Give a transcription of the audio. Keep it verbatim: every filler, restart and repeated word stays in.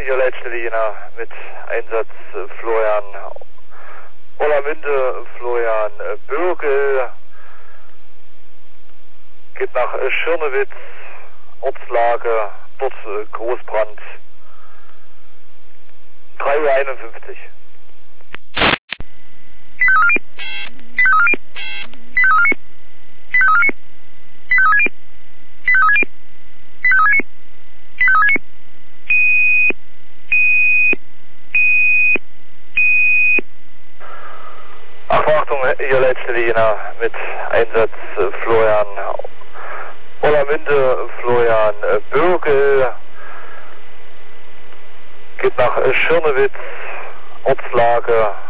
hier letzte Linie mit Einsatz äh, Florian Orlamünde, Florian äh, Bürgel, geht nach äh, Schirnewitz, Ortslage, dort äh, Großbrand, drei Uhr einundfünfzig. Achtung, hier letzte Linie mit Einsatz äh, Florian Orlamünde, Florian äh, Bürgel, geht nach äh, Schirnewitz, Ortslage,